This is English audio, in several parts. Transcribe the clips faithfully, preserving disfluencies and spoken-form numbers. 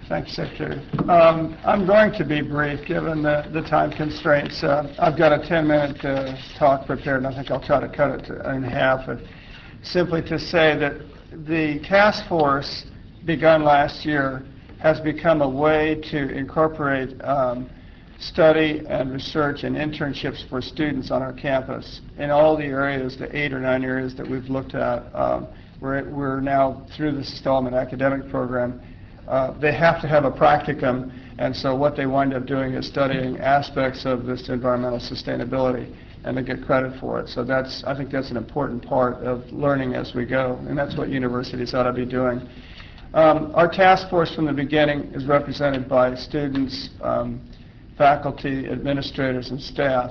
Thank you, Secretary. Um, I'm going to be brief, given the, the time constraints. Uh, I've got a ten-minute uh, talk prepared, and I think I'll try to cut it to, in half. Uh, simply to say that the task force, begun last year, has become a way to incorporate um, study and research and internships for students on our campus in all the areas, the eight or nine areas that we've looked at. Um, we're, we're now through the Stahlman academic program. Uh, they have to have a practicum, and so what they wind up doing is studying aspects of this environmental sustainability, and they get credit for it. So that's, I think that's an important part of learning as we go, and that's what universities ought to be doing. Um, our task force from the beginning is represented by students, um, faculty, administrators, and staff.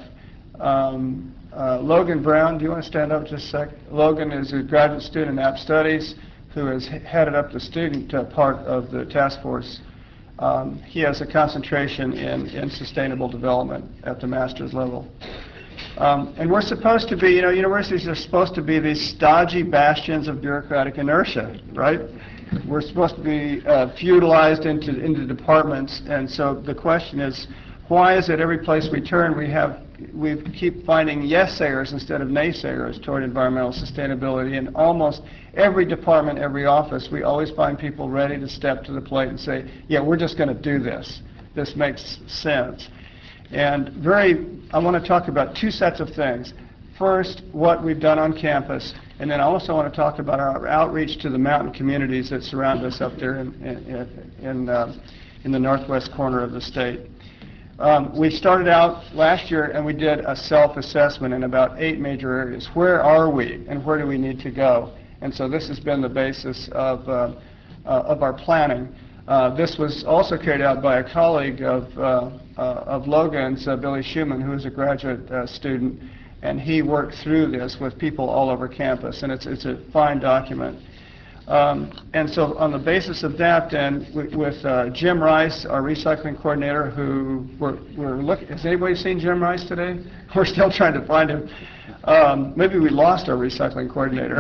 Um, uh, Logan Brown, do you want to stand up just a sec? Logan is a graduate student in App Studies who has headed up the student uh, part of the task force. Um, he has a concentration in, in sustainable development at the master's level. Um, and we're supposed to be, you know, universities are supposed to be these stodgy bastions of bureaucratic inertia, right? We're supposed to be uh, feudalized into, into departments, and so the question is, why is it every place we turn we have we keep finding yes-sayers instead of naysayers toward environmental sustainability? In almost every department, every office, we always find people ready to step to the plate and say, yeah, we're just going to do this. This makes sense. And very, I want to talk about two sets of things. First, what we've done on campus, and then I also want to talk about our outreach to the mountain communities that surround us up there in, in, in, uh, in the northwest corner of the state. Um, we started out last year and we did a self-assessment in about eight major areas. Where are we and where do we need to go? And so this has been the basis of, uh, uh, of our planning. Uh, this was also carried out by a colleague of, uh, uh, of Logan's, uh, Billy Schumann, who is a graduate uh, student, and he worked through this with people all over campus, and it's, it's a fine document. Um, and so on the basis of that, then, with, with uh, Jim Rice, our recycling coordinator, who we're, we're looking, has anybody seen Jim Rice today? We're still trying to find him. Um, maybe we lost our recycling coordinator.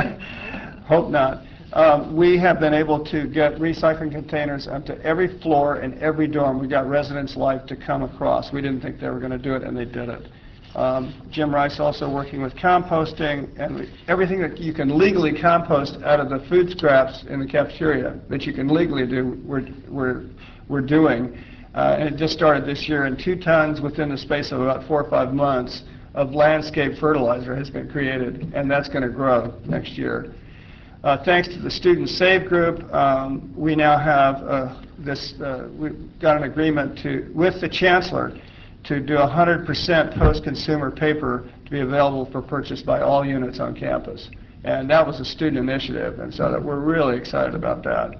Hope not. Um, we have been able to get recycling containers onto every floor and every dorm. We got Residence Life to come across. We didn't think they were going to do it, and they did it. Um, Jim Rice also working with composting and everything that you can legally compost out of the food scraps in the cafeteria that you can legally do, we're, we're, we're doing. Uh, and it just started this year, and two tons within the space of about four or five months of landscape fertilizer has been created, and that's going to grow next year. Uh, thanks to the Student Save Group, um, we now have uh, this, uh, we've got an agreement to, with the Chancellor to do one hundred percent post-consumer paper to be available for purchase by all units on campus. And that was a student initiative, and so that we're really excited about that.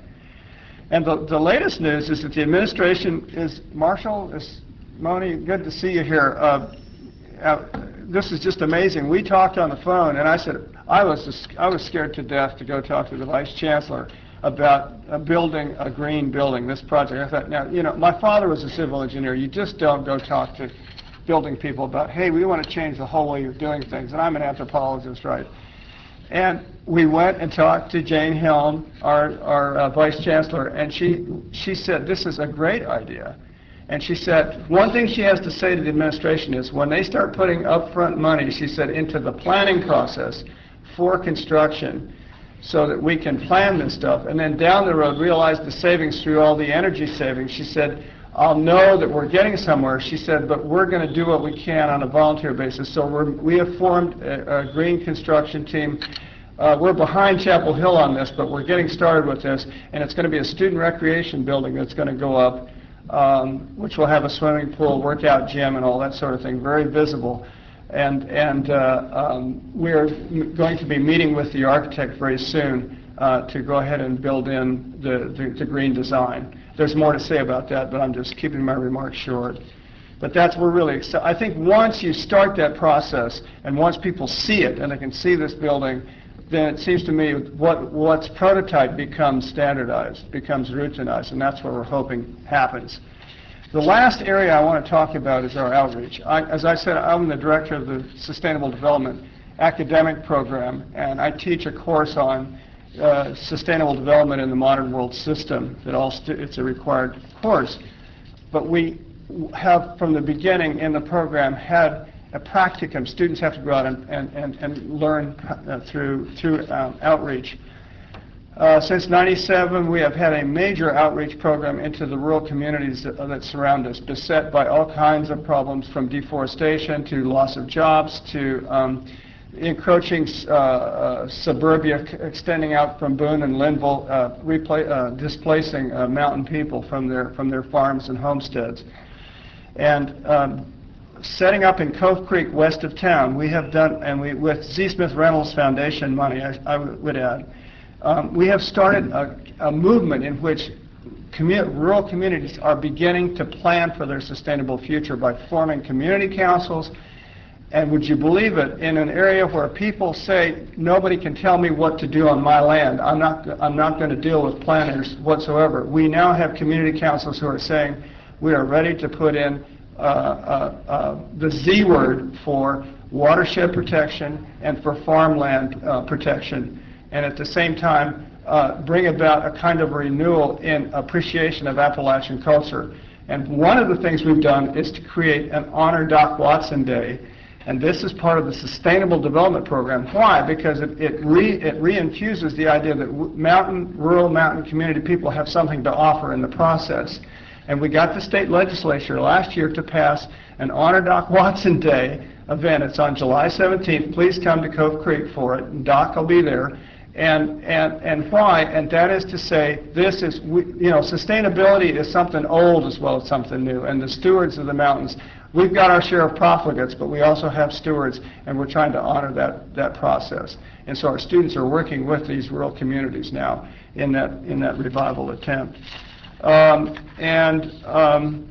And the, the latest news is that the administration is, Marshall, is, Moni, good to see you here. Uh, uh, this is just amazing. We talked on the phone, and I said, I was, just, I was scared to death to go talk to the Vice Chancellor about uh, building a green building, this project. I thought, now, you know, my father was a civil engineer. You just don't go talk to building people about, hey, we want to change the whole way you're doing things. And I'm an anthropologist, right? And we went and talked to Jane Helm, our, our uh, Vice Chancellor, and she, she said, this is a great idea. And she said, one thing she has to say to the administration is when they start putting upfront money, she said, into the planning process for construction, so that we can plan this stuff, and then down the road realize the savings through all the energy savings. She said, I'll know that we're getting somewhere. She said, but we're going to do what we can on a volunteer basis. So we're, we have formed a, a green construction team. Uh, we're behind Chapel Hill on this, but we're getting started with this, and it's going to be a student recreation building that's going to go up, um, which will have a swimming pool, workout gym, and all that sort of thing, very visible. And, and uh, um, we're m going to be meeting with the architect very soon uh, to go ahead and build in the, the, the green design. There's more to say about that, but I'm just keeping my remarks short. But that's, we're really excited. I think once you start that process, and once people see it, and they can see this building, then it seems to me what, what's prototype becomes standardized, becomes routinized, and that's what we're hoping happens. The last area I want to talk about is our outreach. I, as I said, I'm the director of the Sustainable Development Academic Program, and I teach a course on uh, sustainable development in the modern world system, that all stu it's a required course. But we have, from the beginning in the program, had a practicum. Students have to go out and, and, and, and learn uh, through, through um, outreach. Uh, since ninety-seven, we have had a major outreach program into the rural communities that, uh, that surround us, beset by all kinds of problems, from deforestation to loss of jobs to um, encroaching uh, uh, suburbia extending out from Boone and Linville, uh, uh, displacing uh, mountain people from their, from their farms and homesteads. And um, setting up in Cove Creek, west of town, we have done, and we, with Z. Smith Reynolds Foundation money, I, I would add, um, we have started a, a movement in which commu rural communities are beginning to plan for their sustainable future by forming community councils. And would you believe it, in an area where people say, nobody can tell me what to do on my land, I'm not, I'm not going to deal with planners whatsoever. We now have community councils who are saying, we are ready to put in uh, uh, uh, the Z word for watershed protection and for farmland uh, protection, and at the same time uh, bring about a kind of renewal in appreciation of Appalachian culture. And one of the things we've done is to create an Honor Doc Watson Day. And this is part of the Sustainable Development Program. Why? Because it, it, re, it reinfuses the idea that mountain, rural mountain community people have something to offer in the process. And we got the state legislature last year to pass an Honor Doc Watson Day event. It's on July seventeenth. Please come to Cove Creek for it. And Doc will be there. And, and, and why? And that is to say, this is, we, you know, sustainability is something old as well as something new. And the stewards of the mountains, we've got our share of profligates, but we also have stewards, and we're trying to honor that, that process. And so our students are working with these rural communities now in that, in that revival attempt. Um, and um,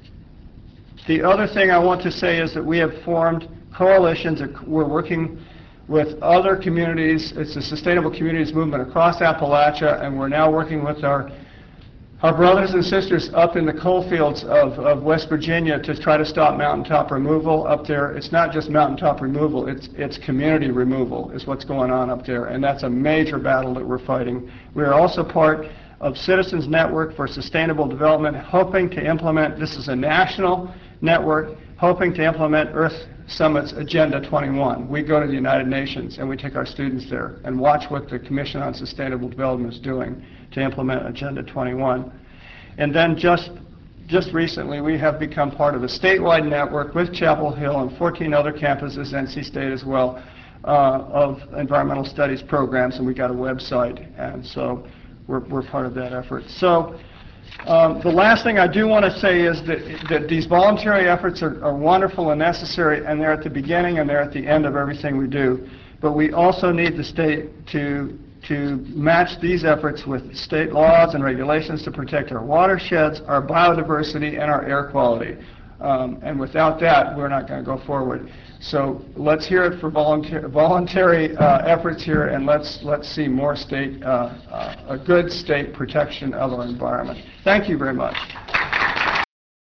the other thing I want to say is that we have formed coalitions. We're working with other communities. It's a sustainable communities movement across Appalachia, and we're now working with our Our brothers and sisters up in the coal fields of, of West Virginia to try to stop mountaintop removal up there. It's not just mountaintop removal, it's, it's community removal is what's going on up there, and that's a major battle that we're fighting. We are also part of Citizens Network for Sustainable Development, hoping to implement, this is a national network, hoping to implement Earth Summit's Agenda twenty-one. We go to the United Nations and we take our students there and watch what the Commission on Sustainable Development is doing to implement Agenda twenty-one. And then just, just recently we have become part of a statewide network with Chapel Hill and fourteen other campuses, N C State as well, uh, of environmental studies programs, and we got a website, and so we're, we're part of that effort. So um, the last thing I do want to say is that, that these voluntary efforts are, are wonderful and necessary, and they're at the beginning and they're at the end of everything we do. But we also need the state to to match these efforts with state laws and regulations to protect our watersheds, our biodiversity, and our air quality. Um, and without that, we're not going to go forward. So let's hear it for voluntary, voluntary uh, efforts here, and let's let's see more state, uh, uh, a good state protection of our environment. Thank you very much.